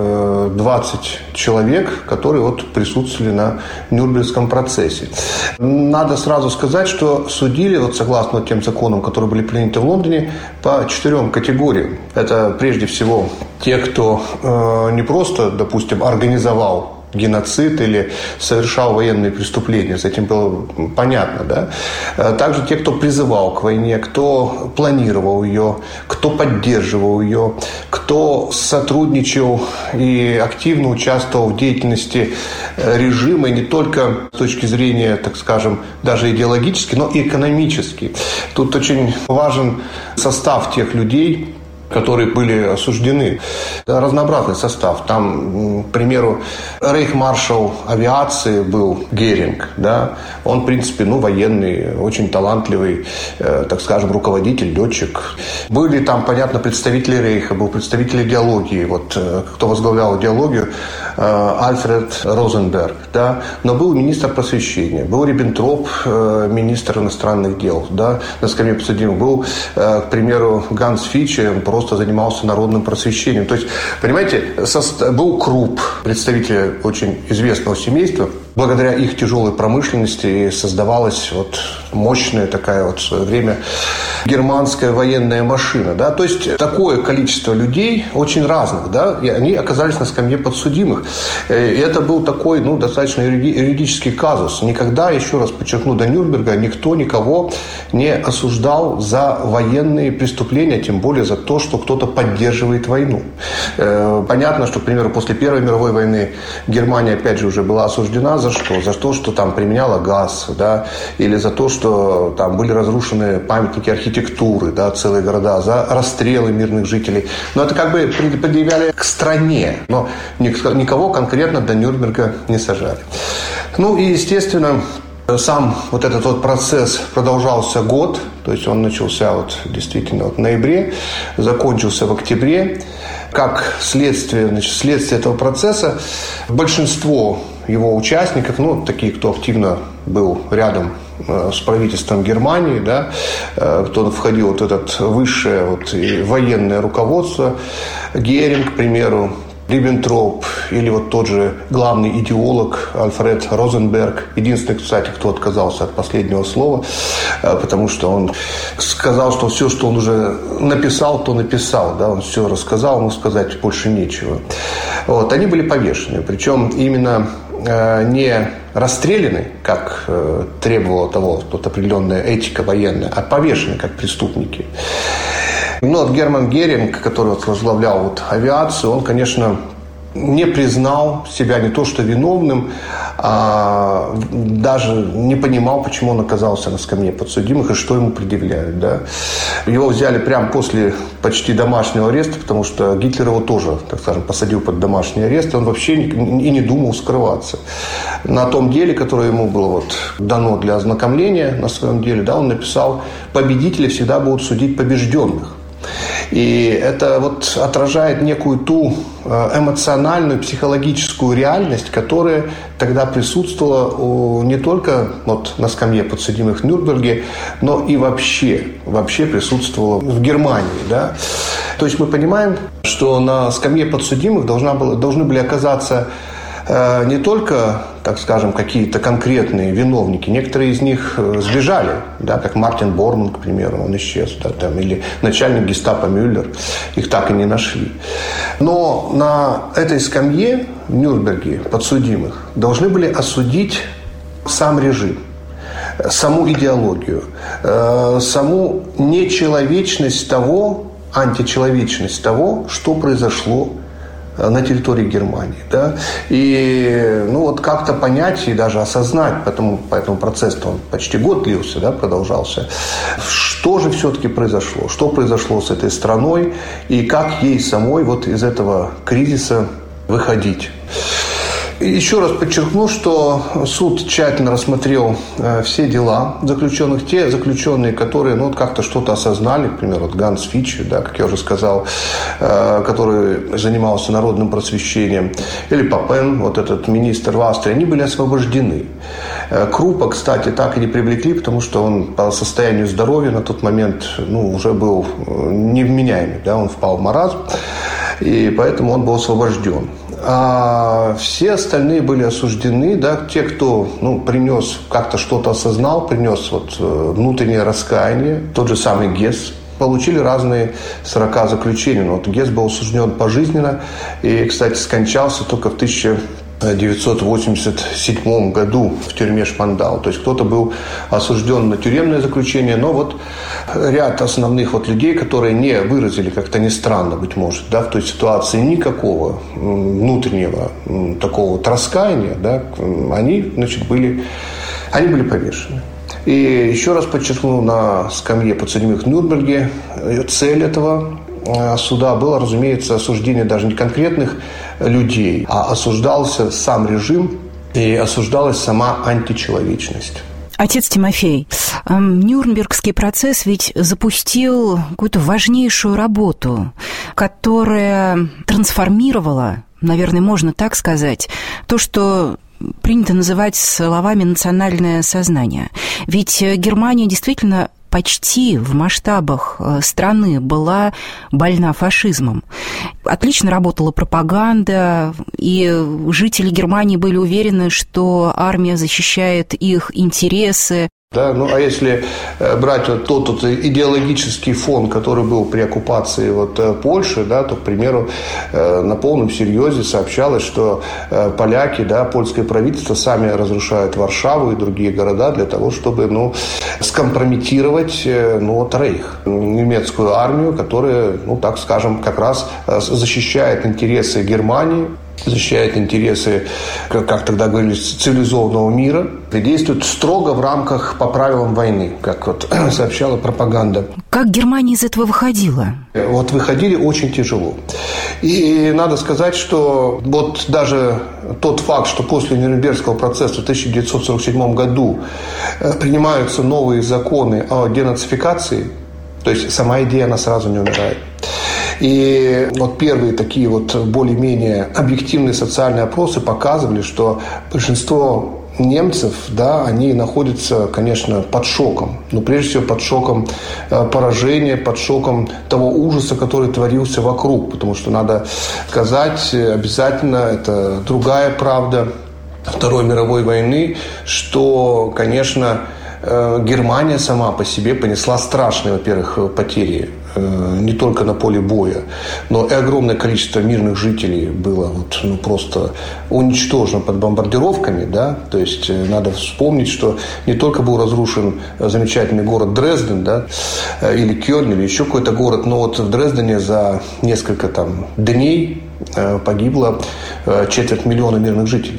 двадцать человек, которые вот присутствовали на Нюрнбергском процессе. Надо сразу сказать, что судили, вот согласно тем законам, которые были приняты в Лондоне, по четырем категориям. Это прежде всего те, кто э, не просто, допустим, организовал геноцид или совершал военные преступления. С этим было понятно, да? Также те, кто призывал к войне, кто планировал ее, кто поддерживал ее, кто сотрудничал и активно участвовал в деятельности режима, и не только с точки зрения, так скажем, даже идеологически, но и экономически. Тут очень важен состав тех людей, которые были осуждены. Разнообразный состав. Там, к примеру, рейхмаршал авиации был Геринг. Да? Он, в принципе, ну, военный, очень талантливый, э, так скажем, руководитель, летчик. Были там, понятно, представители Рейха, был представитель идеологии. Вот, э, кто возглавлял идеологию, э, Альфред Розенберг. Да? Но был министр просвещения, был Риббентроп, э, министр иностранных дел. Да? На скамье подсудимых был, э, к примеру, Ганс Фиче, просто занимался народным просвещением. То есть, понимаете, был Крупп, представитель очень известного семейства. Благодаря их тяжелой промышленности создавалась вот мощная такая вот в свое время германская военная машина. Да? То есть, такое количество людей, очень разных, да? И они оказались на скамье подсудимых. И это был такой, ну, достаточно юридический казус. Никогда, еще раз подчеркну, до Нюрнберга никто никого не осуждал за военные преступления, тем более за то, что кто-то поддерживает войну. Понятно, что, к примеру, после Первой мировой войны Германия, опять же, уже была осуждена за что? За то, что там применяла газ, да, или за то, что там были разрушены памятники архитектуры, да, целые города, за расстрелы мирных жителей. Но это как бы предъявляли к стране, но никого конкретно до Нюрнберга не сажали. Ну и, естественно, сам вот этот вот процесс продолжался год, то есть он начался вот действительно вот в ноябре, закончился в октябре. как следствие, значит, следствие этого процесса, большинство его участников, ну, такие, кто активно был рядом с правительством Германии, да, кто входил в вот это высшее вот, военное руководство, Геринг, к примеру, Риббентроп или вот тот же главный идеолог Альфред Розенберг. Единственный, кстати, кто отказался от последнего слова, потому что он сказал, что все, что он уже написал, то написал. Да, он все рассказал, ему сказать больше нечего. Вот, они были повешены. Причем именно не расстреляны, как требовала того вот, определенная этика военная, а повешены как преступники. Но вот Герман Геринг, который вот возглавлял вот авиацию, он, конечно, не признал себя не то что виновным, а даже не понимал, почему он оказался на скамье подсудимых и что ему предъявляют. Да. Его взяли прямо после почти домашнего ареста, потому что Гитлер его тоже, так скажем, посадил под домашний арест, и он вообще и не думал скрываться. На том деле, которое ему было вот дано для ознакомления на своем деле, да, он написал: «Победители всегда будут судить побежденных». И это вот отражает некую ту эмоциональную, психологическую реальность, которая тогда присутствовала не только вот на скамье подсудимых в Нюрнберге, но и вообще, вообще присутствовала в Германии. Да? То есть мы понимаем, что на скамье подсудимых должна была, должны были оказаться не только, так скажем, какие-то конкретные виновники. Некоторые из них сбежали, да, как Мартин Борман, к примеру, он исчез, да, там, или начальник гестапо Мюллер, их так и не нашли. Но на этой скамье в Нюрнберге подсудимых должны были осудить сам режим, саму идеологию, саму нечеловечность того, античеловечность того, что произошло на территории Германии. Да? И ну, вот как-то понять и даже осознать, поэтому, поэтому процесс-то он почти год длился, да, продолжался, что же все-таки произошло, что произошло с этой страной и как ей самой вот из этого кризиса выходить. Еще раз подчеркну, что суд тщательно рассмотрел все дела заключенных, те заключенные, которые ну, как-то что-то осознали, к примеру, вот Ганс Фич, да, как я уже сказал, который занимался народным просвещением, или Папен, вот этот министр в Австрии, они были освобождены. Крупа, кстати, так и не привлекли, потому что он по состоянию здоровья на тот момент ну, уже был невменяемый, да, он впал в маразм, и поэтому он был освобожден. А все остальные были осуждены, да, те, кто ну, принес, как-то что-то осознал, принес вот, внутреннее раскаяние, тот же самый Гесс, получили разные срока заключения. Но вот Гесс был осужден пожизненно и, кстати, скончался только в тысяча девятьсот восемьдесят седьмом году в тюрьме Шпандау. То есть кто-то был осужден на тюремное заключение, но вот ряд основных вот людей, которые не выразили, как-то не странно, быть может, да, в той ситуации никакого внутреннего такого вот раскаяния, да, они, значит, были, они были повешены. И еще раз подчеркну, на скамье подсудимых в Нюрнберге цель этого суда было, разумеется, осуждение даже не конкретных людей, а осуждался сам режим и осуждалась сама античеловечность. Отец Тимофей, Нюрнбергский процесс ведь запустил какую-то важнейшую работу, которая трансформировала, наверное, можно так сказать, то, что принято называть словами «национальное сознание». Ведь Германия действительно почти в масштабах страны была больна фашизмом. Отлично работала пропаганда, и жители Германии были уверены, что армия защищает их интересы. Да, ну, а если брать вот тот, тот идеологический фон, который был при оккупации вот Польши, да, то, к примеру, на полном серьезе сообщалось, что поляки, да, польское правительство сами разрушают Варшаву и другие города для того, чтобы ну, скомпрометировать ну, вот, Рейх, немецкую армию, которая, ну, так скажем, как раз защищает интересы Германии, защищает интересы, как тогда говорили, цивилизованного мира, и действует строго в рамках по правилам войны, как вот сообщала пропаганда. Как Германия из этого выходила? Вот выходили очень тяжело. И надо сказать, что вот даже тот факт, что после Нюрнбергского процесса в тысяча девятьсот сорок седьмом году принимаются новые законы о денацификации, то есть сама идея, она сразу не умирает. И вот первые такие вот более-менее объективные социальные опросы показывали, что большинство немцев, да, они находятся, конечно, под шоком. Но прежде всего под шоком поражения, под шоком того ужаса, который творился вокруг. Потому что надо сказать обязательно, это другая правда Второй мировой войны, что, конечно, Германия сама по себе понесла страшные, во-первых, потери не только на поле боя, но и огромное количество мирных жителей было вот, ну, просто уничтожено под бомбардировками. Да? То есть надо вспомнить, что не только был разрушен замечательный город Дрезден, да, или Кёльн, или еще какой-то город, но вот в Дрездене за несколько там, дней погибло четверть миллиона мирных жителей.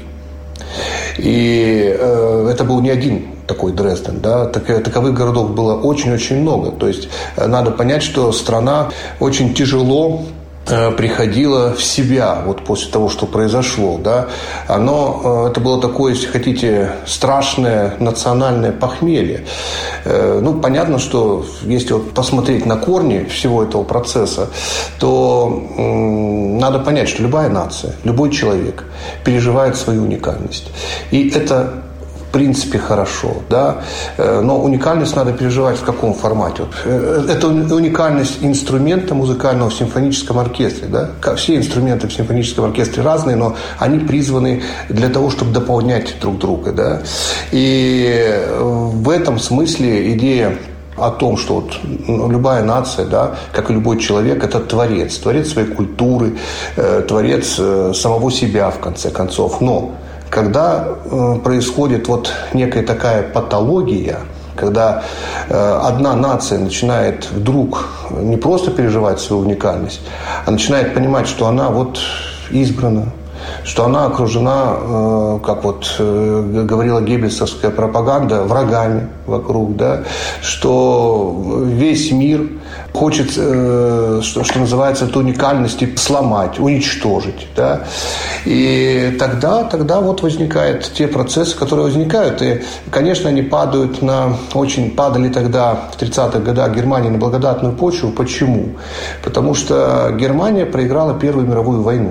И э, это был не один такой Дрезден, да, так, таковых городов было очень-очень много. То есть надо понять, что страна очень тяжело э, приходила в себя вот после того, что произошло, да. Оно, э, это было такое, если хотите, страшное национальное похмелье. Э, ну, понятно, что если вот посмотреть на корни всего этого процесса, то э, надо понять, что любая нация, любой человек переживает свою уникальность. И это в принципе хорошо, да, но уникальность надо переживать в каком формате? Это уникальность инструмента музыкального в симфоническом оркестре, да, все инструменты в симфоническом оркестре разные, но они призваны для того, чтобы дополнять друг друга, да, и в этом смысле идея о том, что вот любая нация, да, как и любой человек, это творец, творец своей культуры, творец самого себя, в конце концов. Но когда происходит вот некая такая патология, когда одна нация начинает вдруг не просто переживать свою уникальность, а начинает понимать, что она вот избрана, что она окружена, как вот говорила геббельсовская пропаганда, врагами вокруг, да, что весь мир хочет, что, что называется, эту уникальность сломать, уничтожить, да. И тогда, тогда вот возникают те процессы, которые возникают. И, конечно, они падают на, очень падали тогда в тридцатых годах Германии на благодатную почву. Почему? Потому что Германия проиграла Первую мировую войну.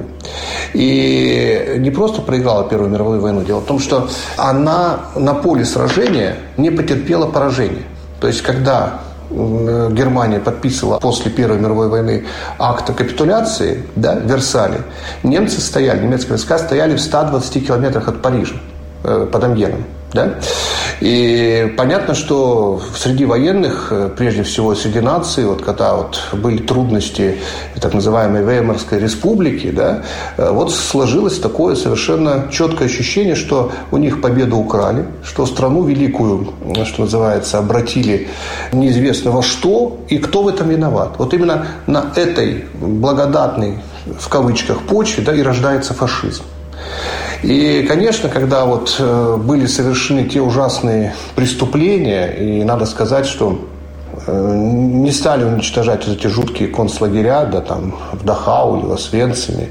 И не просто проиграла Первую мировую войну. Дело в том, что она на поле сражения не потерпела поражения. То есть, когда Германия подписывала после Первой мировой войны акт о капитуляции, да, в Версале, немцы стояли, немецкие войска стояли в ста двадцати километрах от Парижа, э, под Амьеном. Да? И понятно, что среди военных, прежде всего среди наций, вот когда вот были трудности так называемой Веймарской республики, да, вот сложилось такое совершенно четкое ощущение, что у них победу украли, что страну великую, что называется, обратили неизвестно во что, и кто в этом виноват. Вот именно на этой благодатной, в кавычках, почве, да, и рождается фашизм. И, конечно, когда вот были совершены те ужасные преступления, и надо сказать, что не стали уничтожать эти жуткие концлагеря, да, там, в Дахау или в Освенциме,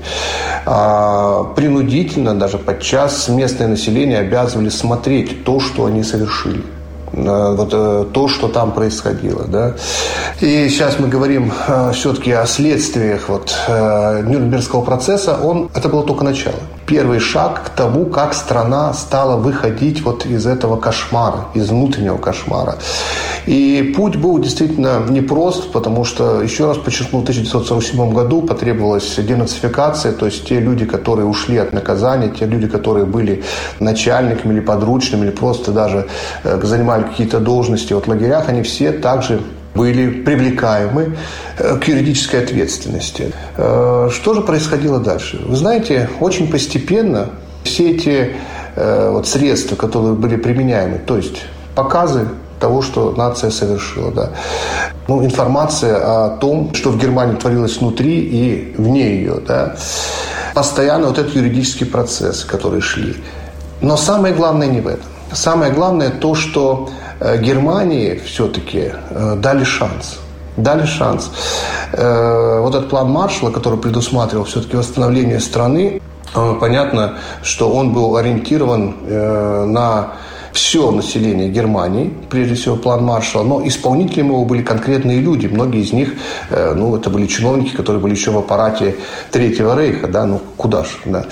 а принудительно, даже подчас, местное население обязывали смотреть то, что они совершили. Вот то, что там происходило, да. И сейчас мы говорим э, все-таки о следствиях вот, э, Нюрнбергского процесса. Он, это было только начало. Первый шаг к тому, как страна стала выходить вот из этого кошмара, из внутреннего кошмара. И путь был действительно непрост, потому что, еще раз подчеркну, в тысяча девятьсот сорок седьмом году потребовалась денацификация, то есть те люди, которые ушли от наказания, те люди, которые были начальниками или подручными, или просто даже э, занимали какие-то должности в лагерях, они все также были привлекаемы к юридической ответственности. Что же происходило дальше? Вы знаете, очень постепенно все эти вот средства, которые были применяемы, то есть показы того, что нация совершила, да. Ну, информация о том, что в Германии творилось внутри и вне ее, да. Постоянно вот этот юридический процесс, который шли. Но самое главное не в этом. Самое главное то, что Германии все-таки дали шанс. Дали шанс. Вот этот план Маршалла, который предусматривал все-таки восстановление страны, понятно, что он был ориентирован на все население Германии, прежде всего план Маршалла, но исполнителями его были конкретные люди. Многие из них, ну, это были чиновники, которые были еще в аппарате Третьего Рейха, да, ну, куда ж, да.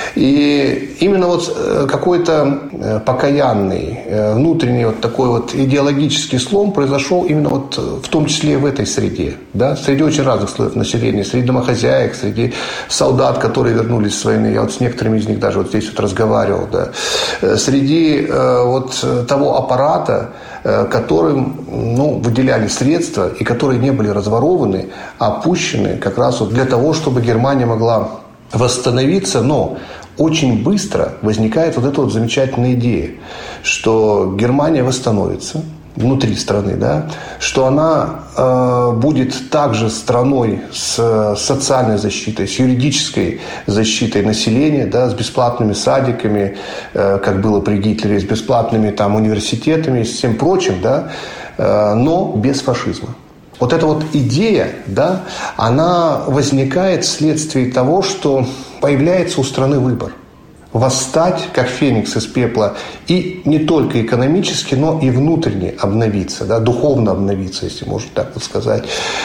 И именно вот какой-то покаянный, внутренний вот такой вот идеологический слом произошел именно вот в том числе и в этой среде, да, среди очень разных слоев населения, среди домохозяек, среди солдат, которые вернулись с войны, я вот с некоторыми из них даже вот здесь вот разговаривал, да, среди э, вот того аппарата, э, которым, ну, выделяли средства и которые не были разворованы, а опущены как раз вот для того, чтобы Германия могла восстановиться, но очень быстро возникает вот эта вот замечательная идея, что Германия восстановится внутри страны, да, что она э, будет также страной с социальной защитой, с юридической защитой населения, да, с бесплатными садиками, э, как было при Гитлере, с бесплатными там университетами, с всем прочим, да, э, но без фашизма. Вот эта вот идея, да, она возникает вследствие того, что появляется у страны выбор. Восстать, как феникс из пепла, и не только экономически, но и внутренне обновиться, да, духовно обновиться, если можно так вот сказать.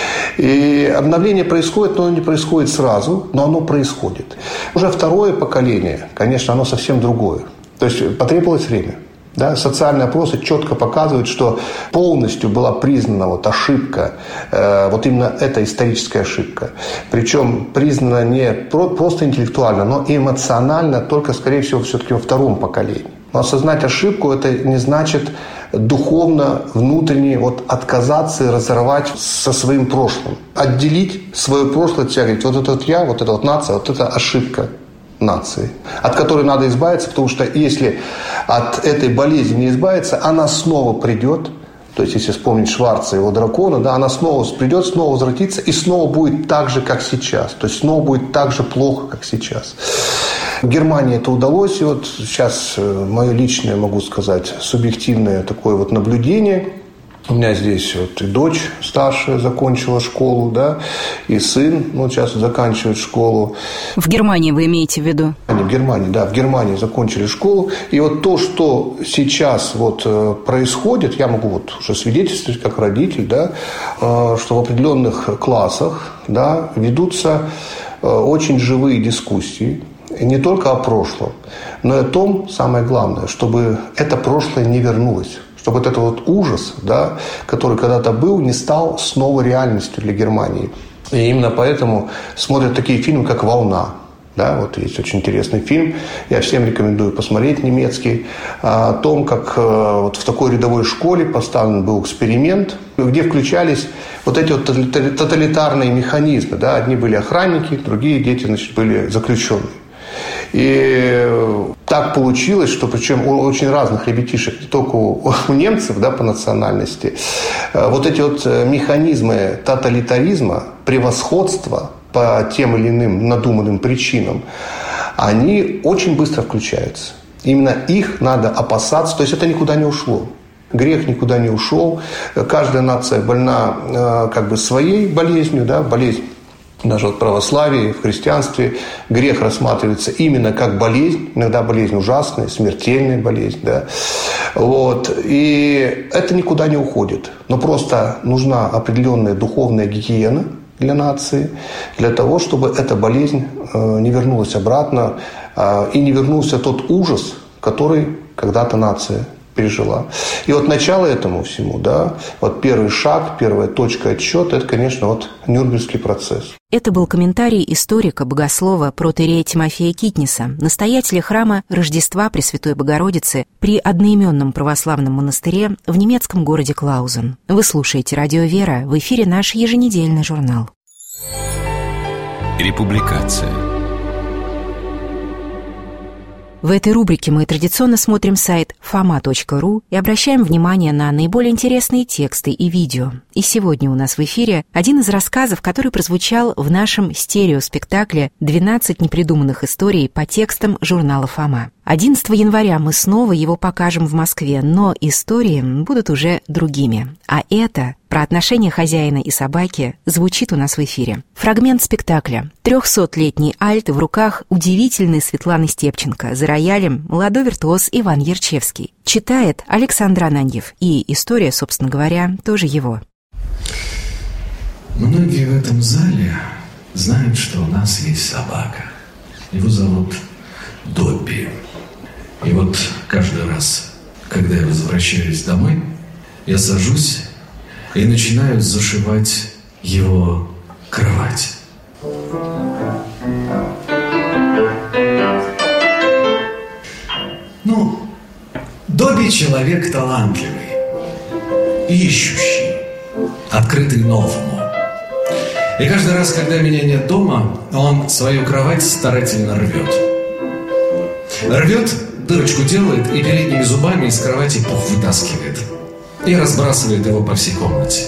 И обновление происходит, но оно не происходит сразу, но оно происходит. Уже второе поколение, конечно, оно совсем другое. То есть потребовалось время. Да, социальные опросы четко показывают, что полностью была признана вот ошибка, э, вот именно эта историческая ошибка. Причем признана не про, просто интеллектуально, но и эмоционально, только, скорее всего, все-таки во втором поколении. Но осознать ошибку – это не значит духовно, внутренне вот отказаться и разорвать со своим прошлым. Отделить свое прошлое от себя, говорить, вот этот я, вот эта вот нация, вот это ошибка нации, от которой надо избавиться, потому что если от этой болезни не избавиться, она снова придет. То есть, если вспомнить Шварца и его дракона, да, она снова придет, снова возвратится, и снова будет так же, как сейчас. То есть, снова будет так же плохо, как сейчас. Германии это удалось, и вот сейчас мое личное, могу сказать, субъективное такое вот наблюдение. У меня здесь вот и дочь старшая закончила школу, да, и сын, ну, сейчас заканчивает школу. В Германии вы имеете в виду? Они в Германии, да, в Германии закончили школу. И вот то, что сейчас вот происходит, я могу вот уже свидетельствовать как родитель, да, что в определенных классах, да, ведутся очень живые дискуссии. Не только о прошлом, но и о том, самое главное, чтобы это прошлое не вернулось. Чтобы вот этот вот ужас, да, который когда-то был, не стал снова реальностью для Германии. И именно поэтому смотрят такие фильмы, как «Волна». Да, вот есть очень интересный фильм, я всем рекомендую посмотреть, немецкий, о том, как вот в такой рядовой школе поставлен был эксперимент, где включались вот эти вот тоталитарные механизмы. Да, одни были охранники, другие дети, значит, были заключенные. И так получилось, что причем у очень разных ребятишек, не только у, у немцев, да, по национальности, вот эти вот механизмы тоталитаризма, превосходства по тем или иным надуманным причинам, они очень быстро включаются. Именно их надо опасаться, то есть это никуда не ушло. Грех никуда не ушел. Каждая нация больна как бы своей болезнью, да, болезнь. Даже вот в православии, в христианстве грех рассматривается именно как болезнь, иногда болезнь ужасная, смертельная болезнь, да. Вот. И это никуда не уходит. Но просто нужна определенная духовная гигиена для нации, для того, чтобы эта болезнь не вернулась обратно и не вернулся тот ужас, который когда-то нация пережила. И вот начало этому всему, да, вот первый шаг, первая точка отсчета, это, конечно, вот Нюрнбергский процесс. Это был комментарий историка, богослова протоиерея Тимофея Китниса, настоятеля храма Рождества Пресвятой Богородицы при одноименном православном монастыре в немецком городе Клаузен. Вы слушаете «Радио Вера», в эфире наш еженедельный журнал. Републикация. В этой рубрике мы традиционно смотрим сайт фома точка ру и обращаем внимание на наиболее интересные тексты и видео. И сегодня у нас в эфире один из рассказов, который прозвучал в нашем стереоспектакле «двенадцать непридуманных историй» по текстам журнала «Фома». одиннадцатого января мы снова его покажем в Москве, но истории будут уже другими. А это, про отношения хозяина и собаки, звучит у нас в эфире. Фрагмент спектакля. Трехсотлетний альт в руках удивительной Светланы Степченко. За роялем молодой виртуоз Иван Ярчевский. Читает Александр Ананьев. И история, собственно говоря, тоже его. Многие в этом зале знают, что у нас есть собака. Его зовут Добби. И вот каждый раз, когда я возвращаюсь домой, я сажусь и начинаю зашивать его кровать. Ну, Добби человек талантливый, ищущий, открытый новому. И каждый раз, когда меня нет дома, он свою кровать старательно рвет. Рвет, дырочку делает и передними зубами из кровати пух вытаскивает. И разбрасывает его по всей комнате.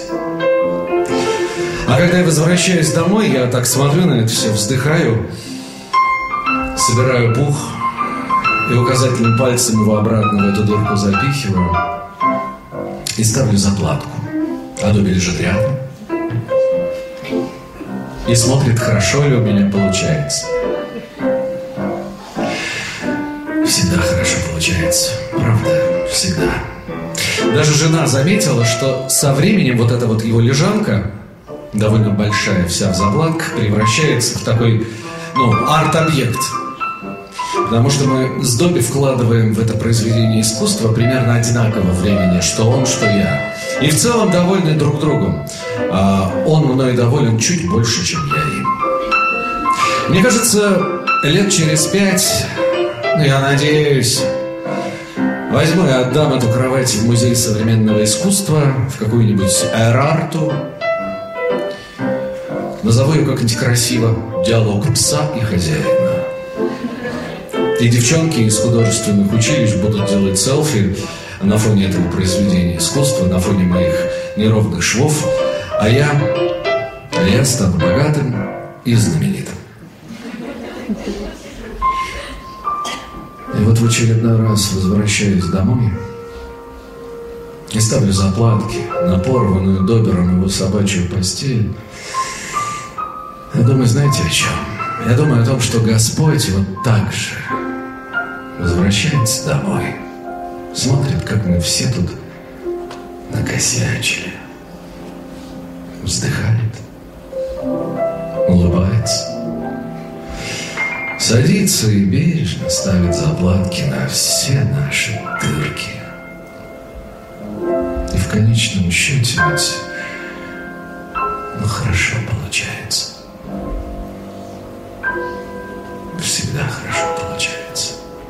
А когда я возвращаюсь домой, я так смотрю на это все, вздыхаю, собираю пух и указательным пальцем его обратно в эту дырку запихиваю и ставлю заплатку. А Добби лежит рядом и смотрит, хорошо ли у меня получается. Всегда хорошо получается, правда, всегда. Даже жена заметила, что со временем вот эта вот его лежанка, довольно большая, вся в заплатках, превращается в такой, ну, арт-объект. Потому что мы с Добби вкладываем в это произведение искусства примерно одинаково времени, что он, что я. И в целом довольны друг другом. А он мной доволен чуть больше, чем я им. Мне кажется, лет через пять, ну, я надеюсь, возьму и отдам эту кровать в музей современного искусства, в какую-нибудь аэрарту. Назову ее как-нибудь красиво «Диалог пса и хозяина». И девчонки из художественных училищ будут делать селфи на фоне этого произведения искусства, на фоне моих неровных швов, а я, а я стану богатым и знаменитым. И вот в очередной раз возвращаюсь домой и ставлю заплатки на порванную Доббером его собачью постель. Я думаю, знаете о чем? Я думаю о том, что Господь вот так же возвращается домой, смотрит, как мы все тут накосячили, вздыхает, улыбается, садится и бережно ставит заплатки на все наши дырки. И в конечном счете ведь, ну, хорошо получается. Всегда хорошо получается.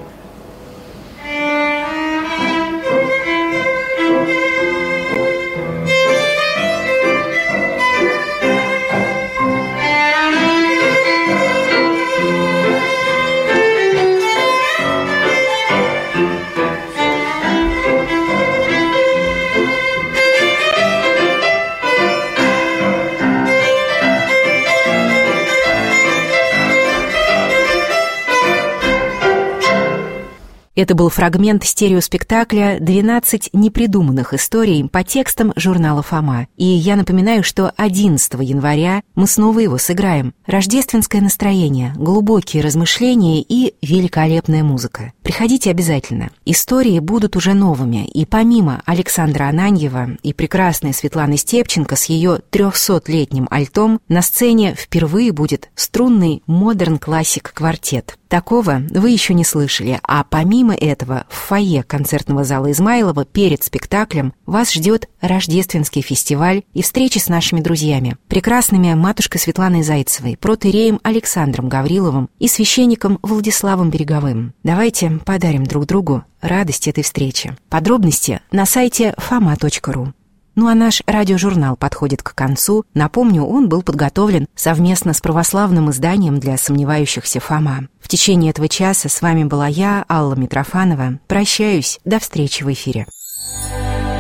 Это был фрагмент стереоспектакля «двенадцать непридуманных историй» по текстам журнала «Фома». И я напоминаю, что одиннадцатого января мы снова его сыграем. Рождественское настроение, глубокие размышления и великолепная музыка. Приходите обязательно. Истории будут уже новыми. И помимо Александра Ананьева и прекрасной Светланы Степченко с ее трехсотлетним альтом, на сцене впервые будет струнный модерн-классик-квартет. Такого вы еще не слышали, а помимо этого в фойе концертного зала Измайлова перед спектаклем вас ждет рождественский фестиваль и встречи с нашими друзьями, прекрасными матушкой Светланой Зайцевой, протоиереем Александром Гавриловым и священником Владиславом Береговым. Давайте подарим друг другу радость этой встречи. Подробности на сайте фома точка ру. Ну а наш радиожурнал подходит к концу. Напомню, он был подготовлен совместно с православным изданием для сомневающихся «Фома». В течение этого часа с вами была я, Алла Митрофанова. Прощаюсь. До встречи в эфире.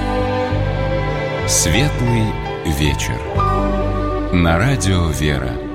Светлый вечер. На радио «Вера».